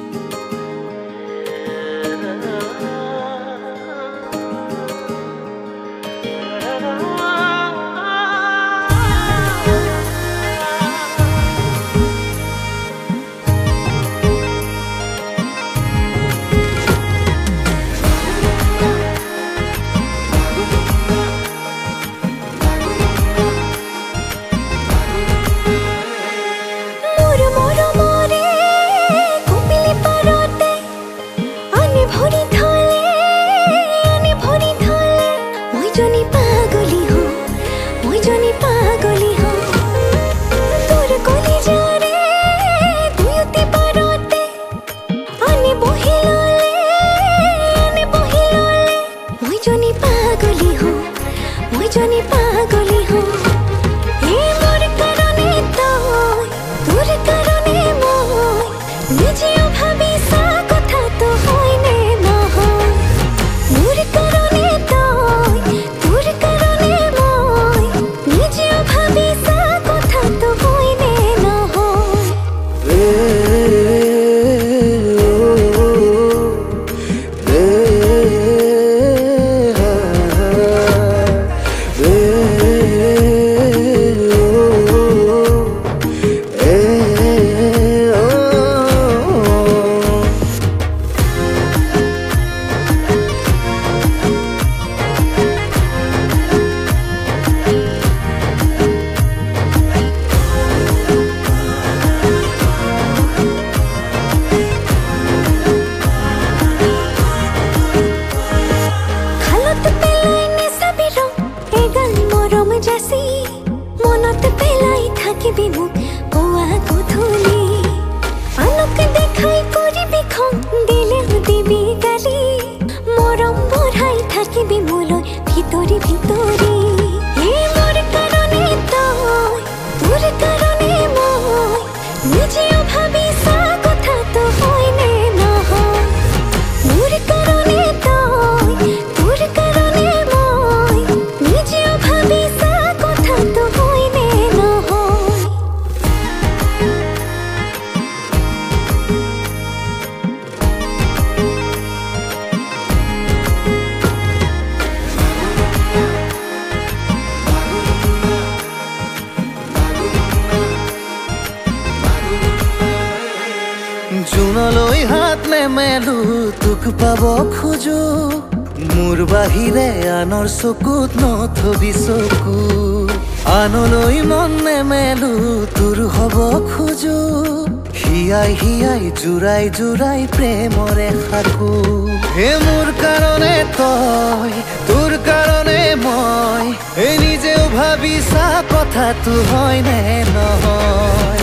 জোনলৈ হাত নেমেলো তোক পাব খোজো মোৰ বাহিৰে আনৰ চকুত নথবি চকু আনলৈ মন নেমেলো তোৰ হব খোজো হিয়াই হিয়াই জুৰাই জুৰাই প্ৰেমৰে সাকো হে মোৰ কাৰণে তই তোৰ কাৰণে মই এই নিজেও ভাবিছা কথাটো হয় নে নহয়